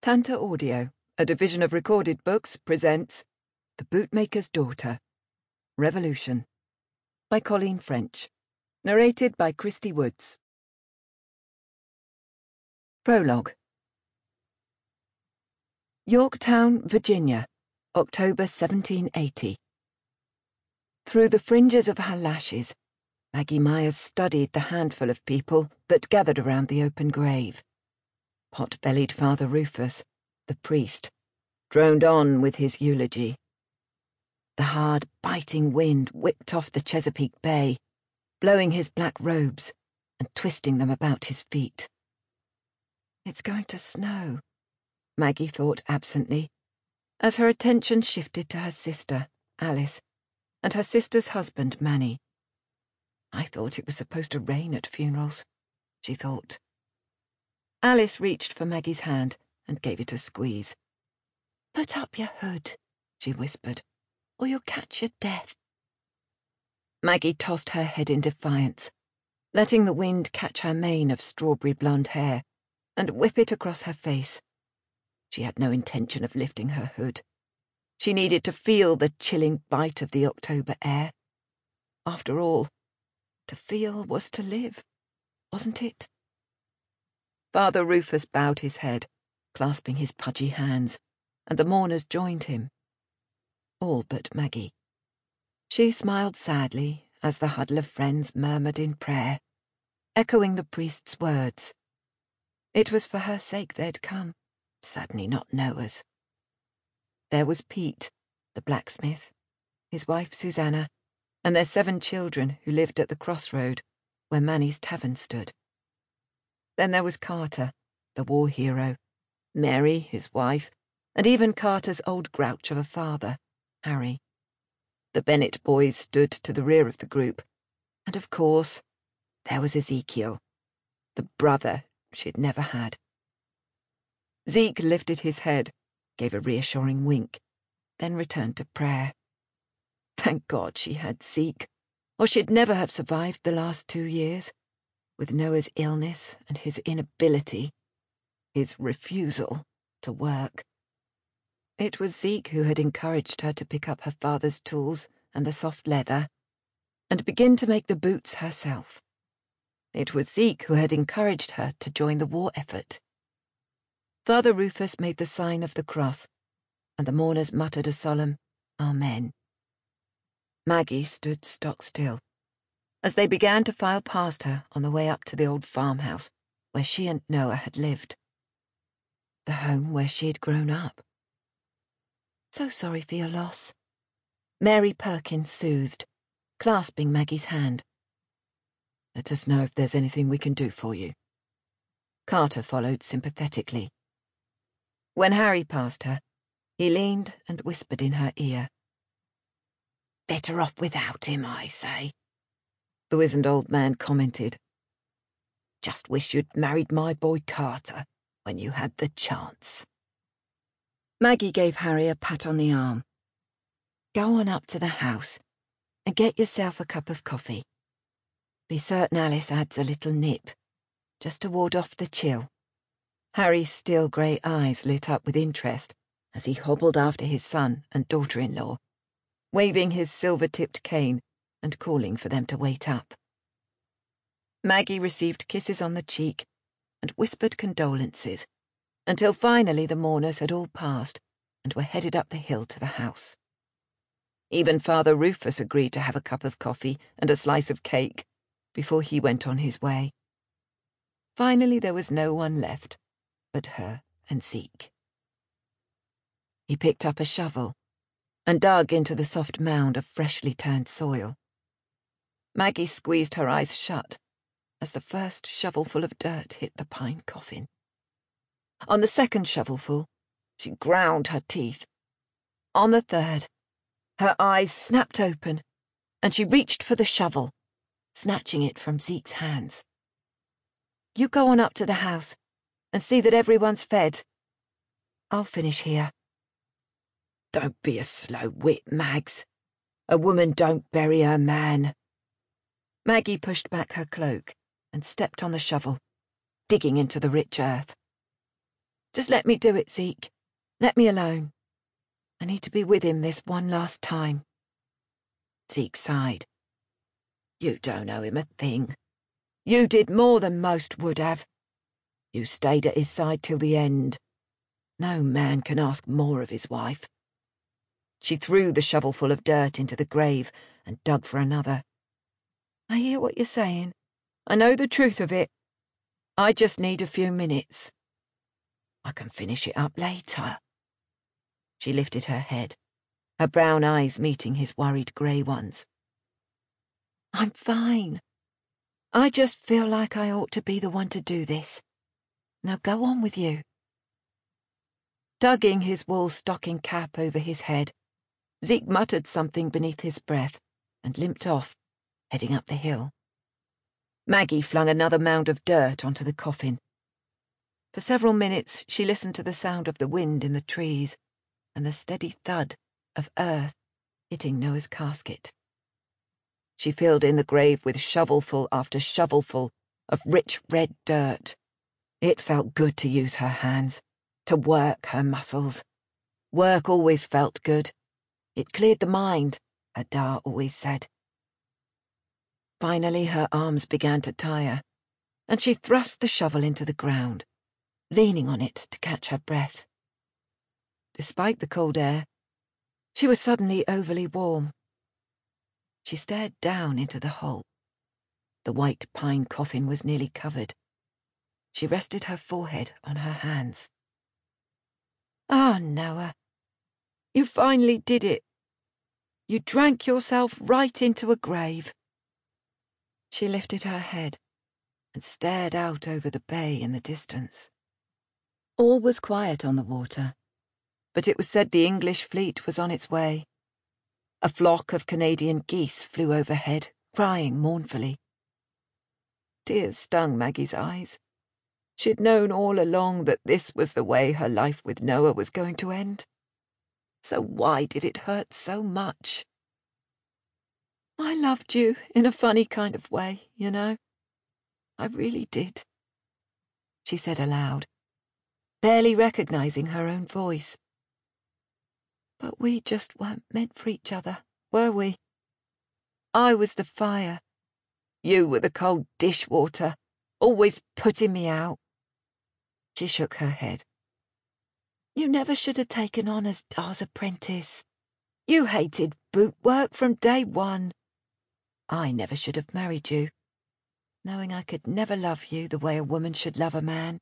Tanta Audio, a division of Recorded Books, presents The Bootmaker's Daughter, Revolution, by Colleen French, narrated by Christy Woods. Prologue. Yorktown, Virginia, October 1780. Through the fringes of her lashes, Maggie Myers studied the handful of people that gathered around the open grave. Pot-bellied Father Rufus, the priest, droned on with his eulogy. The hard, biting wind whipped off the Chesapeake Bay, blowing his black robes and twisting them about his feet. It's going to snow, Maggie thought absently, as her attention shifted to her sister, Alice, and her sister's husband, Manny. I thought it was supposed to rain at funerals, she thought. Alice reached for Maggie's hand and gave it a squeeze. "Put up your hood," she whispered, "or you'll catch your death." Maggie tossed her head in defiance, letting the wind catch her mane of strawberry blonde hair and whip it across her face. She had no intention of lifting her hood. She needed to feel the chilling bite of the October air. After all, to feel was to live, wasn't it? Father Rufus bowed his head, clasping his pudgy hands, and the mourners joined him. All but Maggie. She smiled sadly as the huddle of friends murmured in prayer, echoing the priest's words. It was for her sake they'd come, certainly not Noah's. There was Pete, the blacksmith, his wife Susanna, and their 7 children who lived at the crossroad where Manny's tavern stood. Then there was Carter, the war hero, Mary, his wife, and even Carter's old grouch of a father, Harry. The Bennett boys stood to the rear of the group, and of course, there was Ezekiel, the brother she'd never had. Zeke lifted his head, gave a reassuring wink, then returned to prayer. Thank God she had Zeke, or she'd never have survived the last 2 years. With Noah's illness and his inability, his refusal to work. It was Zeke who had encouraged her to pick up her father's tools and the soft leather, and begin to make the boots herself. It was Zeke who had encouraged her to join the war effort. Father Rufus made the sign of the cross, and the mourners muttered a solemn Amen. Maggie stood stock still as they began to file past her on the way up to the old farmhouse where she and Noah had lived. The home where she had grown up. "So sorry for your loss," Mary Perkins soothed, clasping Maggie's hand. "Let us know if there's anything we can do for you." Carter followed sympathetically. When Harry passed her, he leaned and whispered in her ear. "Better off without him, I say," the wizened old man commented. "Just wish you'd married my boy Carter when you had the chance." Maggie gave Harry a pat on the arm. "Go on up to the house and get yourself a cup of coffee. Be certain Alice adds a little nip, just to ward off the chill." Harry's still grey eyes lit up with interest as he hobbled after his son and daughter-in-law, waving his silver-tipped cane and calling for them to wait up. Maggie received kisses on the cheek and whispered condolences, until finally the mourners had all passed and were headed up the hill to the house. Even Father Rufus agreed to have a cup of coffee and a slice of cake before he went on his way. Finally there was no one left but her and Zeke. He picked up a shovel and dug into the soft mound of freshly turned soil. Maggie squeezed her eyes shut as the first shovelful of dirt hit the pine coffin. On the second shovelful, she ground her teeth. On the third, her eyes snapped open, and she reached for the shovel, snatching it from Zeke's hands. "You go on up to the house and see that everyone's fed. I'll finish here." "Don't be a slow wit, Mags. A woman don't bury her man." Maggie pushed back her cloak and stepped on the shovel, digging into the rich earth. Just let me do it, Zeke. Let me alone. I need to be with him this one last time. Zeke sighed. You don't owe him a thing. You did more than most would have. You stayed at his side till the end. No man can ask more of his wife. She threw the shovelful of dirt into the grave and dug for another. I hear what you're saying. I know the truth of it. I just need a few minutes. I can finish it up later. She lifted her head, her brown eyes meeting his worried grey ones. I'm fine. I just feel like I ought to be the one to do this. Now go on with you. Tugging his wool stocking cap over his head, Zeke muttered something beneath his breath and limped off, heading up the hill. Maggie flung another mound of dirt onto the coffin. For several minutes she listened to the sound of the wind in the trees and the steady thud of earth hitting Noah's casket. She filled in the grave with shovelful after shovelful of rich red dirt. It felt good to use her hands, to work her muscles. Work always felt good. It cleared the mind, her Da always said. Finally her arms began to tire, and she thrust the shovel into the ground, leaning on it to catch her breath. Despite the cold air, she was suddenly overly warm. She stared down into the hole. The white pine coffin was nearly covered. She rested her forehead on her hands. Ah, Noah, you finally did it. You drank yourself right into a grave. She lifted her head and stared out over the bay in the distance. All was quiet on the water, but it was said the English fleet was on its way. A flock of Canadian geese flew overhead, crying mournfully. Tears stung Maggie's eyes. She'd known all along that this was the way her life with Noah was going to end. So why did it hurt so much? I loved you in a funny kind of way, you know. I really did, she said aloud, barely recognizing her own voice. But we just weren't meant for each other, were we? I was the fire. You were the cold dishwater, always putting me out. She shook her head. You never should have taken on as Da's apprentice. You hated boot work from day one. I never should have married you, knowing I could never love you the way a woman should love a man.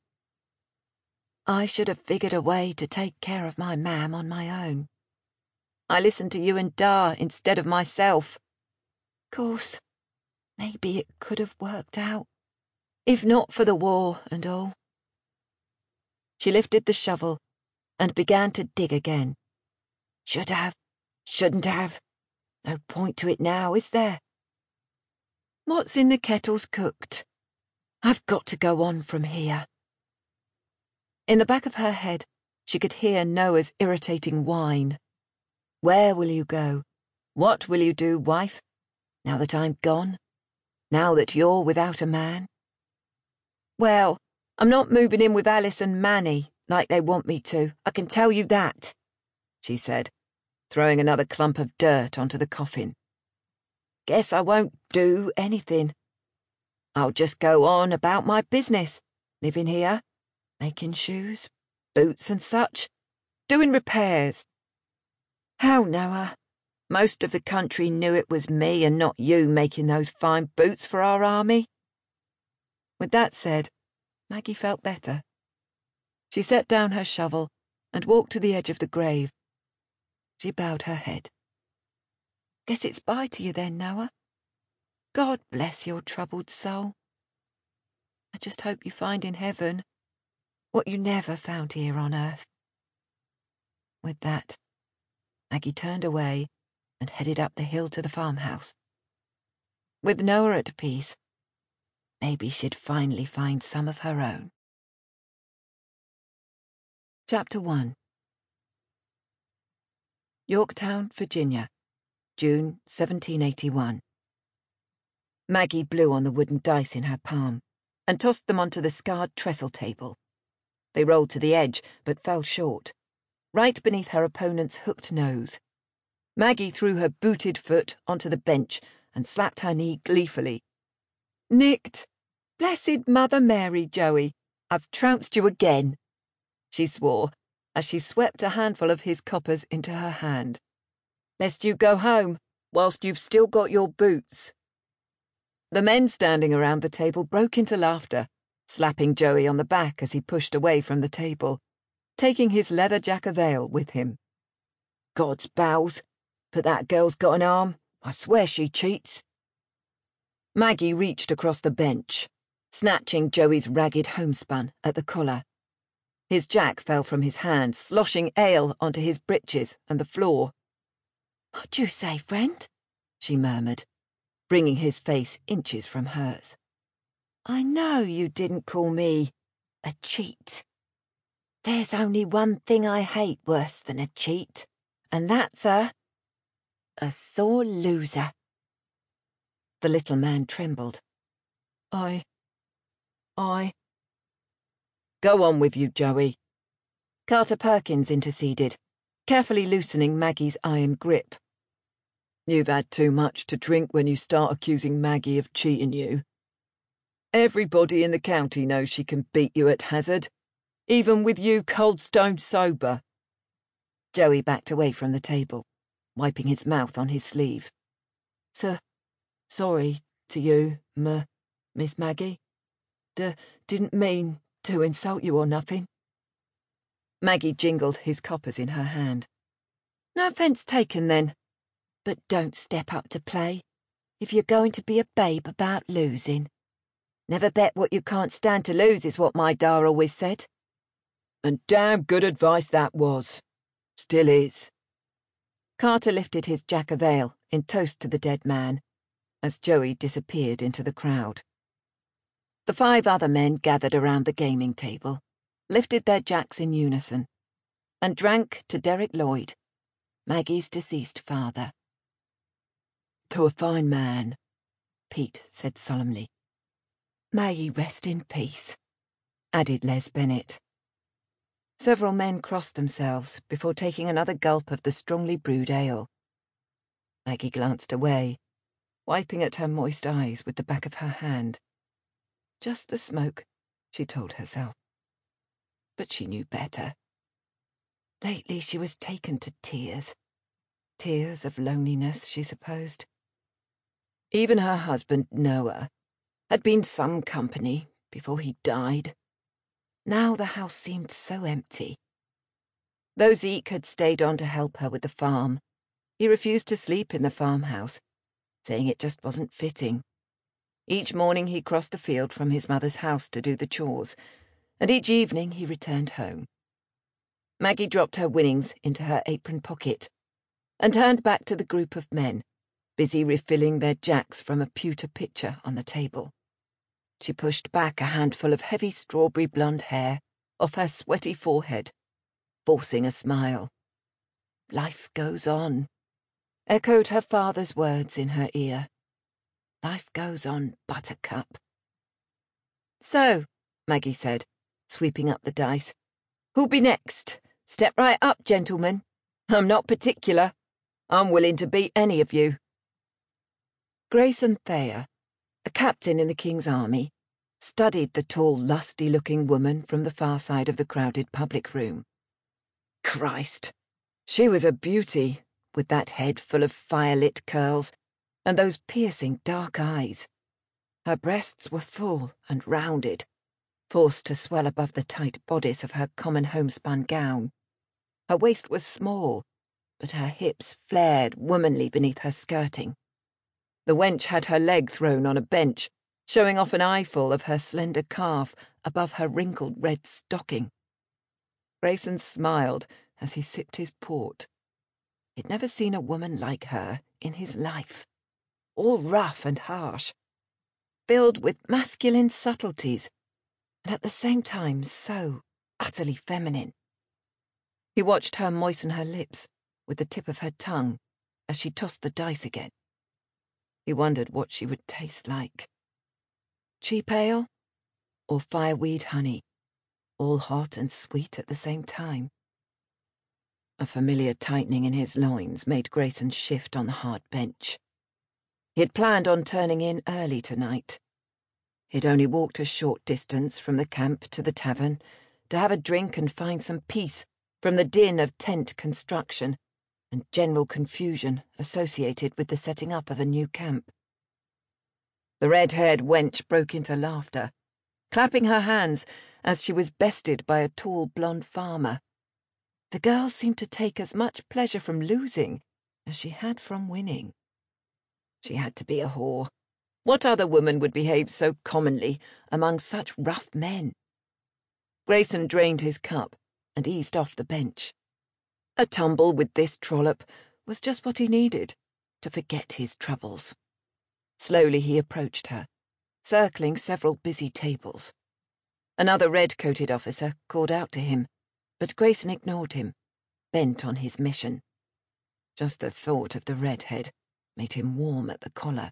I should have figured a way to take care of my mam on my own. I listened to you and Da instead of myself. Course, maybe it could have worked out, if not for the war and all. She lifted the shovel and began to dig again. Should have, shouldn't have. No point to it now, is there? What's in the kettle's cooked. I've got to go on from here. In the back of her head, she could hear Noah's irritating whine. Where will you go? What will you do, wife? Now that I'm gone? Now that you're without a man? Well, I'm not moving in with Alice and Manny, like they want me to, I can tell you that, she said, throwing another clump of dirt onto the coffin. Guess I won't do anything. I'll just go on about my business, living here, making shoes, boots and such, doing repairs. How, Noah? Most of the country knew it was me and not you making those fine boots for our army. With that said, Maggie felt better. She set down her shovel and walked to the edge of the grave. She bowed her head. Guess it's bye to you then, Noah. God bless your troubled soul. I just hope you find in heaven what you never found here on earth. With that, Maggie turned away and headed up the hill to the farmhouse. With Noah at peace, maybe she'd finally find some of her own. Chapter 1. Yorktown, Virginia, June 1781. Maggie blew on the wooden dice in her palm and tossed them onto the scarred trestle table. They rolled to the edge, but fell short, right beneath her opponent's hooked nose. Maggie threw her booted foot onto the bench and slapped her knee gleefully. "Nicked! Blessed Mother Mary, Joey! I've trounced you again," she swore as she swept a handful of his coppers into her hand. "Lest you go home whilst you've still got your boots." The men standing around the table broke into laughter, slapping Joey on the back as he pushed away from the table, taking his leather jack of ale with him. "God's bowels, but that girl's got an arm. I swear she cheats." Maggie reached across the bench, snatching Joey's ragged homespun at the collar. His jack fell from his hand, sloshing ale onto his breeches and the floor. "What'd you say, friend?" she murmured, bringing his face inches from hers. "I know you didn't call me a cheat. There's only one thing I hate worse than a cheat, and that's a sore loser." The little man trembled. I... "Go on with you, Joey." Carter Perkins interceded, carefully loosening Maggie's iron grip. "You've had too much to drink when you start accusing Maggie of cheating you. Everybody in the county knows she can beat you at hazard, even with you cold stone sober." Joey backed away from the table, wiping his mouth on his sleeve. Sorry to you, Miss Maggie. Didn't mean to insult you or nothing." Maggie jingled his coppers in her hand. "No offence taken, then. But don't step up to play, if you're going to be a babe about losing. Never bet what you can't stand to lose is what my da always said." "And damn good advice that was. Still is." Carter lifted his jack of ale in toast to the dead man, as Joey disappeared into the crowd. The 5 other men gathered around the gaming table, lifted their jacks in unison, and drank to Derek Lloyd, Maggie's deceased father. "To a fine man," Pete said solemnly. "May he rest in peace," added Les Bennett. Several men crossed themselves before taking another gulp of the strongly brewed ale. Maggie glanced away, wiping at her moist eyes with the back of her hand. Just the smoke, she told herself. But she knew better. Lately she was taken to tears. Tears of loneliness, she supposed. Even her husband, Noah, had been some company before he died. Now the house seemed so empty. Though Zeke had stayed on to help her with the farm, he refused to sleep in the farmhouse, saying it just wasn't fitting. Each morning he crossed the field from his mother's house to do the chores, and each evening he returned home. Maggie dropped her winnings into her apron pocket and turned back to the group of men, busy refilling their jacks from a pewter pitcher on the table. She pushed back a handful of heavy strawberry blonde hair off her sweaty forehead, forcing a smile. "Life goes on," echoed her father's words in her ear. "Life goes on, Buttercup." "So," Maggie said, sweeping up the dice, "who'll be next? Step right up, gentlemen. I'm not particular. I'm willing to beat any of you." Grayson Thayer, a captain in the King's Army, studied the tall, lusty-looking woman from the far side of the crowded public room. Christ, she was a beauty, with that head full of fire-lit curls and those piercing dark eyes. Her breasts were full and rounded, forced to swell above the tight bodice of her common homespun gown. Her waist was small, but her hips flared womanly beneath her skirting. The wench had her leg thrown on a bench, showing off an eyeful of her slender calf above her wrinkled red stocking. Grayson smiled as he sipped his port. He'd never seen a woman like her in his life. All rough and harsh, filled with masculine subtleties, and at the same time so utterly feminine. He watched her moisten her lips with the tip of her tongue as she tossed the dice again. He wondered what she would taste like. Cheap ale, or fireweed honey, all hot and sweet at the same time. A familiar tightening in his loins made Grayson shift on the hard bench. He had planned on turning in early tonight. He'd only walked a short distance from the camp to the tavern to have a drink and find some peace from the din of tent construction and general confusion associated with the setting up of a new camp. The red-haired wench broke into laughter, clapping her hands as she was bested by a tall blonde farmer. The girl seemed to take as much pleasure from losing as she had from winning. She had to be a whore. What other woman would behave so commonly among such rough men? Grayson drained his cup and eased off the bench. A tumble with this trollop was just what he needed to forget his troubles. Slowly he approached her, circling several busy tables. Another red-coated officer called out to him, but Grayson ignored him, bent on his mission. Just the thought of the redhead made him warm at the collar.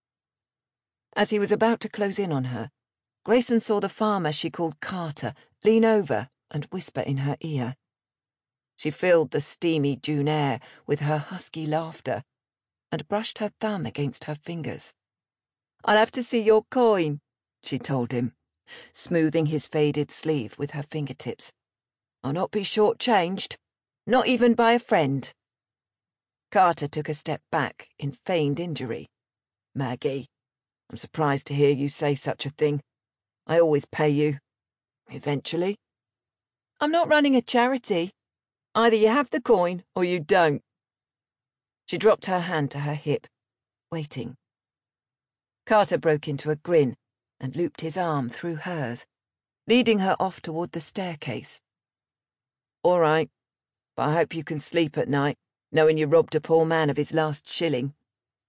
As he was about to close in on her, Grayson saw the farmer she called Carter lean over and whisper in her ear. She filled the steamy June air with her husky laughter and brushed her thumb against her fingers. "I'll have to see your coin," she told him, smoothing his faded sleeve with her fingertips. "I'll not be short-changed, not even by a friend." Carter took a step back in feigned injury. "Maggie, I'm surprised to hear you say such a thing. I always pay you. Eventually." "I'm not running a charity. Either you have the coin or you don't." She dropped her hand to her hip, waiting. Carter broke into a grin and looped his arm through hers, leading her off toward the staircase. "All right, but I hope you can sleep at night, knowing you robbed a poor man of his last shilling."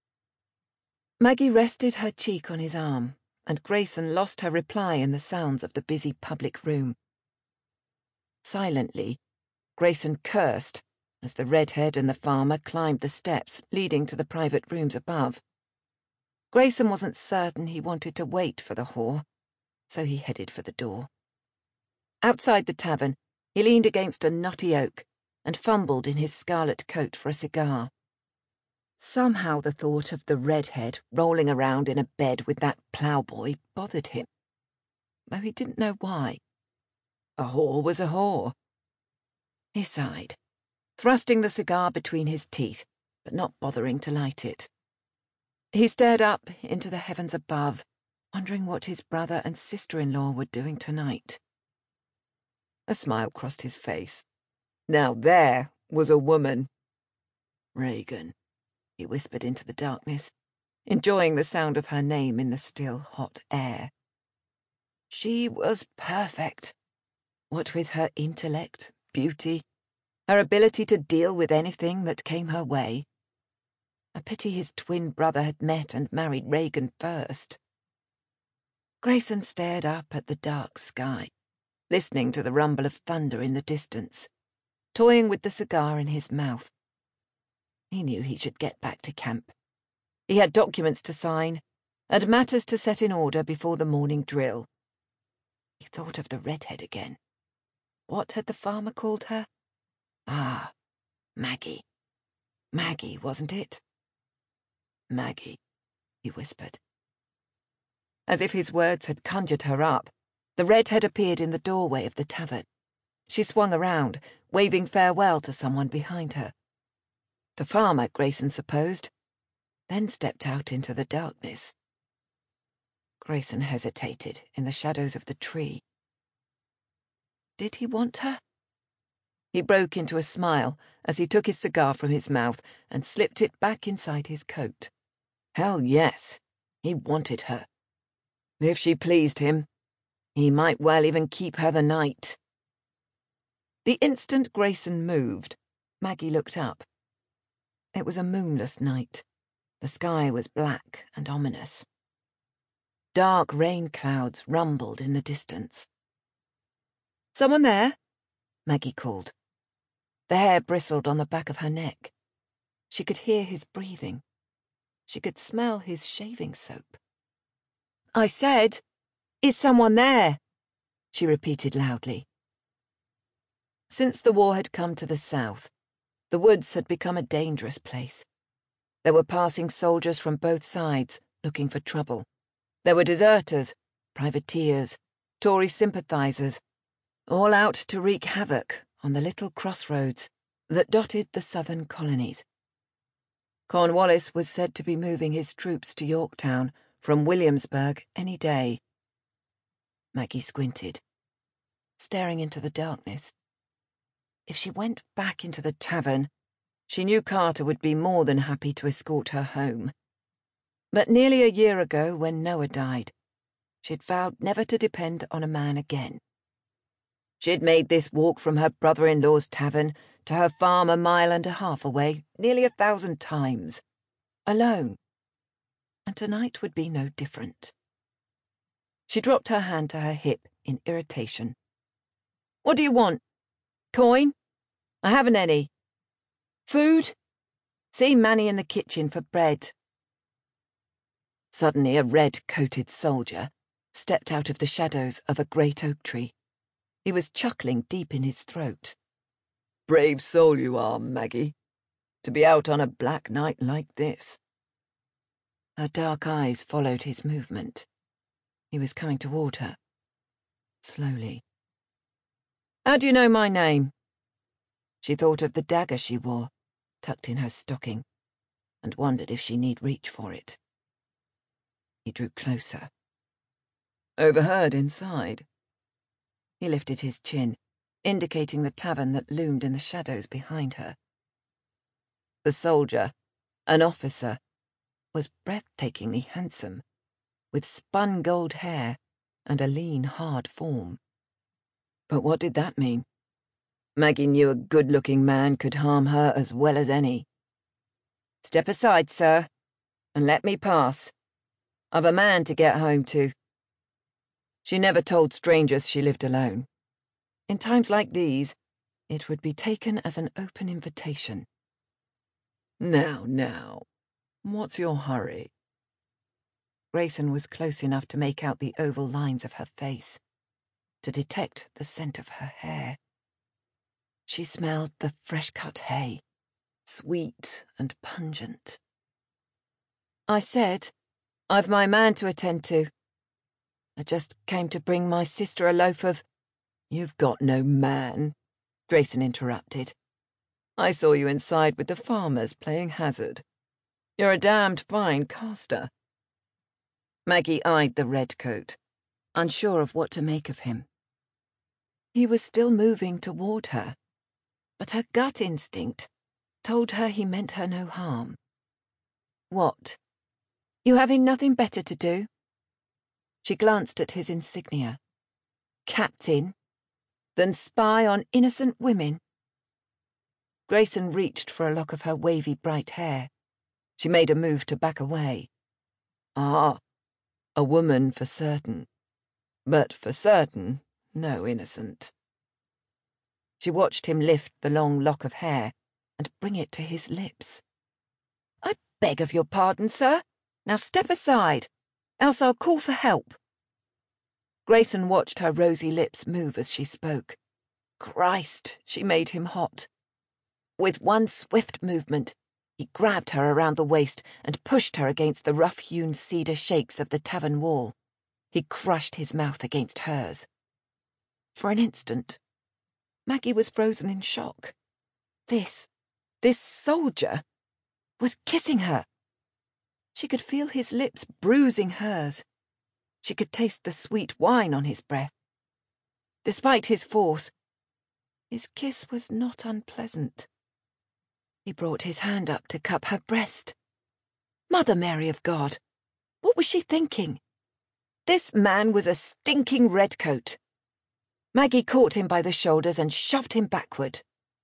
Maggie rested her cheek on his arm, and Grayson lost her reply in the sounds of the busy public room. Silently, Grayson cursed as the redhead and the farmer climbed the steps leading to the private rooms above. Grayson wasn't certain he wanted to wait for the whore, so he headed for the door. Outside the tavern, he leaned against a knotty oak and fumbled in his scarlet coat for a cigar. Somehow the thought of the redhead rolling around in a bed with that ploughboy bothered him, though he didn't know why. A whore was a whore. He sighed, thrusting the cigar between his teeth, but not bothering to light it. He stared up into the heavens above, wondering what his brother and sister-in-law were doing tonight. A smile crossed his face. Now there was a woman. "Regan," he whispered into the darkness, enjoying the sound of her name in the still, hot air. She was perfect. What with her intellect, beauty, her ability to deal with anything that came her way. A pity his twin brother had met and married Regan first. Grayson stared up at the dark sky, listening to the rumble of thunder in the distance, toying with the cigar in his mouth. He knew he should get back to camp. He had documents to sign and matters to set in order before the morning drill. He thought of the redhead again. What had the farmer called her? Ah, Maggie. Maggie, wasn't it? Maggie, he whispered. As if his words had conjured her up, the redhead appeared in the doorway of the tavern. She swung around, waving farewell to someone behind her. The farmer, Grayson supposed, then stepped out into the darkness. Grayson hesitated in the shadows of the tree. Did he want her? He broke into a smile as he took his cigar from his mouth and slipped it back inside his coat. Hell yes, he wanted her. If she pleased him, he might well even keep her the night. The instant Grayson moved, Maggie looked up. It was a moonless night. The sky was black and ominous. Dark rain clouds rumbled in the distance. "Someone there?" Maggie called. The hair bristled on the back of her neck. She could hear his breathing. She could smell his shaving soap. "I said, is someone there?" she repeated loudly. Since the war had come to the south, the woods had become a dangerous place. There were passing soldiers from both sides looking for trouble. There were deserters, privateers, Tory sympathisers, all out to wreak havoc on the little crossroads that dotted the southern colonies. Cornwallis was said to be moving his troops to Yorktown from Williamsburg any day. Maggie squinted, staring into the darkness. If she went back into the tavern, she knew Carter would be more than happy to escort her home. But nearly a year ago, when Noah died, she'd vowed never to depend on a man again. She'd made this walk from her brother-in-law's tavern to her farm 1.5 miles away nearly 1,000 times, alone. And tonight would be no different. She dropped her hand to her hip in irritation. "What do you want? Coin? I haven't any. Food? See Manny in the kitchen for bread." Suddenly a red-coated soldier stepped out of the shadows of a great oak tree. He was chuckling deep in his throat. "Brave soul you are, Maggie, to be out on a black night like this." Her dark eyes followed his movement. He was coming toward her, slowly. "How do you know my name?" She thought of the dagger she wore, tucked in her stocking, and wondered if she need reach for it. He drew closer. "Overheard inside." He lifted his chin, indicating the tavern that loomed in the shadows behind her. The soldier, an officer, was breathtakingly handsome, with spun gold hair and a lean, hard form. But what did that mean? Maggie knew a good-looking man could harm her as well as any. "Step aside, sir, and let me pass. I've a man to get home to." She never told strangers she lived alone. In times like these, it would be taken as an open invitation. Now, what's your hurry?" Grayson was close enough to make out the oval lines of her face, to detect the scent of her hair. She smelled the fresh-cut hay, sweet and pungent. "I said, I've my man to attend to. I just came to bring my sister a loaf of—" "You've got no man," Grayson interrupted. "I saw you inside with the farmers playing hazard. You're a damned fine caster." Maggie eyed the redcoat, unsure of what to make of him. He was still moving toward her, but her gut instinct told her he meant her no harm. "What? You having nothing better to do?" She glanced at his insignia. "Captain? Than spy on innocent women?" Grayson reached for a lock of her wavy bright hair. She made a move to back away. "Ah, a woman for certain. But for certain, no innocent." She watched him lift the long lock of hair and bring it to his lips. "I beg of your pardon, sir. Now step aside, else I'll call for help." Grayson watched her rosy lips move as she spoke. Christ, she made him hot. With one swift movement, he grabbed her around the waist and pushed her against the rough-hewn cedar shakes of the tavern wall. He crushed his mouth against hers. For an instant, Maggie was frozen in shock. This soldier was kissing her. She could feel his lips bruising hers. She could taste the sweet wine on his breath. Despite his force, his kiss was not unpleasant. He brought his hand up to cup her breast. Mother Mary of God! What was she thinking? This man was a stinking redcoat. Maggie caught him by the shoulders and shoved him backward.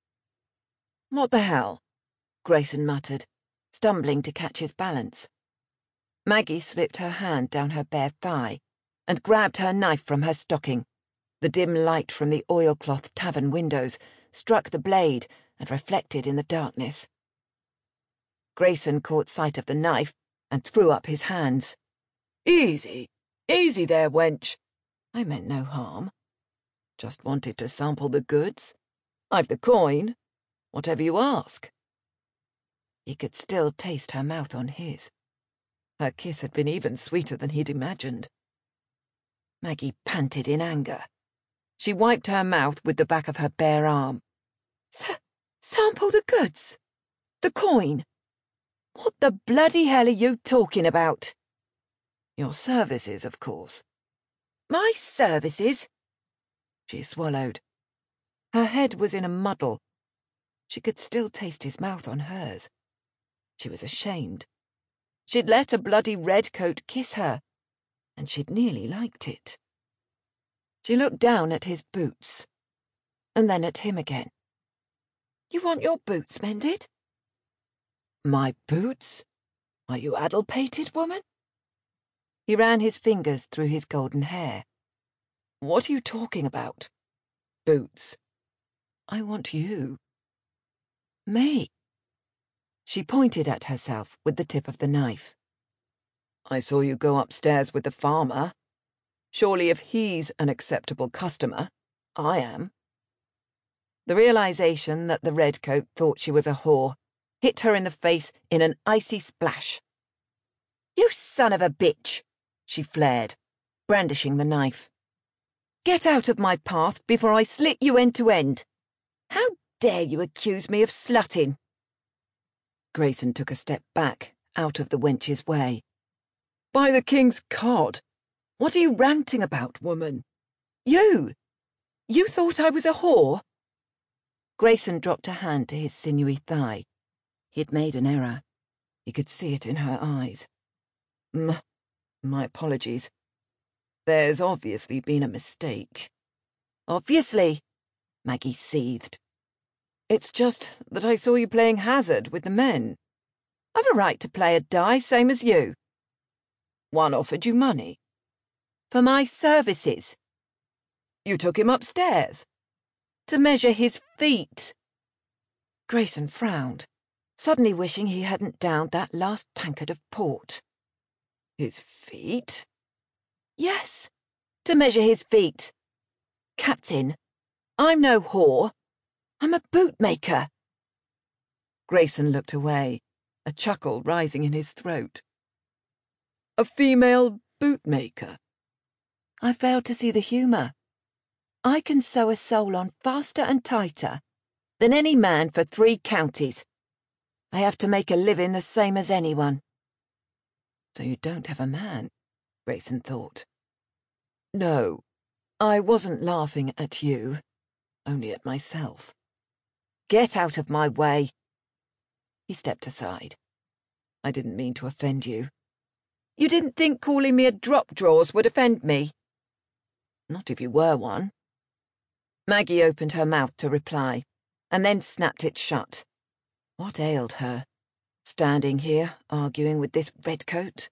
"What the hell?" Grayson muttered, stumbling to catch his balance. Maggie slipped her hand down her bare thigh and grabbed her knife from her stocking. The dim light from the oilcloth tavern windows struck the blade and reflected in the darkness. Grayson caught sight of the knife and threw up his hands. "Easy, easy there, wench. I meant no harm. Just wanted to sample the goods. I've the coin. Whatever you ask. He could still taste her mouth on his. Her kiss had been even sweeter than he'd imagined. Maggie panted in anger. She wiped her mouth with the back of her bare arm. Sample the goods? The coin? What the bloody hell are you talking about? Your services, of course. My services? She swallowed. Her head was in a muddle. She could still taste his mouth on hers. She was ashamed. She'd let a bloody redcoat kiss her, and she'd nearly liked it. She looked down at his boots, and then at him again. You want your boots mended? My boots? Are you addle-pated, woman? He ran his fingers through his golden hair. What are you talking about? Boots. I want you. Me. She pointed at herself with the tip of the knife. I saw you go upstairs with the farmer. Surely if he's an acceptable customer, I am. The realization that the redcoat thought she was a whore hit her in the face in an icy splash. You son of a bitch, she flared, brandishing the knife. Get out of my path before I slit you end to end. How dare you accuse me of slutting? Grayson took a step back, out of the wench's way. By the king's cod! What are you ranting about, woman? You! You thought I was a whore? Grayson dropped a hand to his sinewy thigh. He had made an error. He could see it in her eyes. My apologies. There's obviously been a mistake. Obviously, Maggie seethed. It's just that I saw you playing hazard with the men. I've a right to play a die, same as you. One offered you money. For my services. You took him upstairs. To measure his feet. Grayson frowned, suddenly wishing he hadn't downed that last tankard of port. His feet? Yes, to measure his feet. Captain, I'm no whore. I'm a bootmaker. Grayson looked away, a chuckle rising in his throat. A female bootmaker? I failed to see the humour. I can sew a sole on faster and tighter than any man for 3 counties. I have to make a living the same as anyone. So you don't have a man, Grayson thought. No, I wasn't laughing at you, only at myself. Get out of my way. He stepped aside. I didn't mean to offend you. You didn't think calling me a drop-drawers would offend me? Not if you were one. Maggie opened her mouth to reply, and then snapped it shut. What ailed her? Standing here, arguing with this redcoat?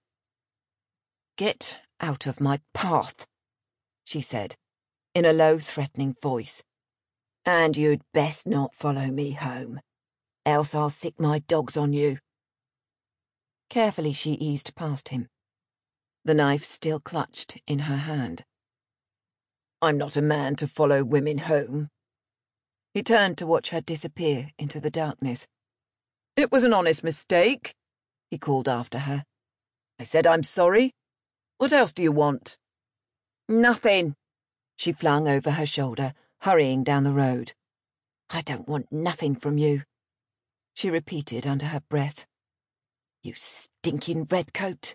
Get out of my path, she said, in a low, threatening voice. And you'd best not follow me home, else I'll sick my dogs on you. Carefully she eased past him, the knife still clutched in her hand. I'm not a man to follow women home. He turned to watch her disappear into the darkness. It was an honest mistake, he called after her. I said I'm sorry. What else do you want? Nothing, she flung over her shoulder, hurrying down the road. I don't want nothing from you, she repeated under her breath. You stinking redcoat.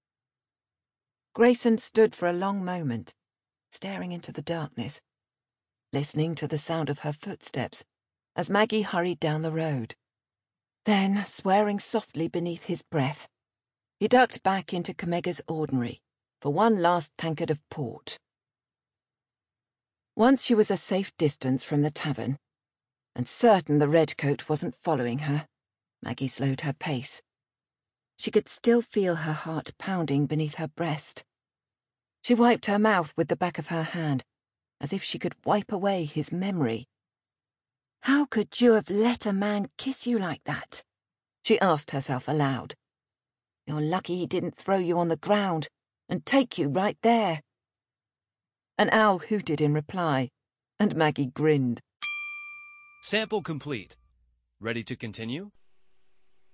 Grayson stood for a long moment, staring into the darkness, listening to the sound of her footsteps as Maggie hurried down the road. Then, swearing softly beneath his breath, he ducked back into Commega's ordinary for one last tankard of port. Once she was a safe distance from the tavern, and certain the redcoat wasn't following her, Maggie slowed her pace. She could still feel her heart pounding beneath her breast. She wiped her mouth with the back of her hand, as if she could wipe away his memory. How could you have let a man kiss you like that? She asked herself aloud. You're lucky he didn't throw you on the ground and take you right there. An owl hooted in reply, and Maggie grinned. Sample complete. Ready to continue?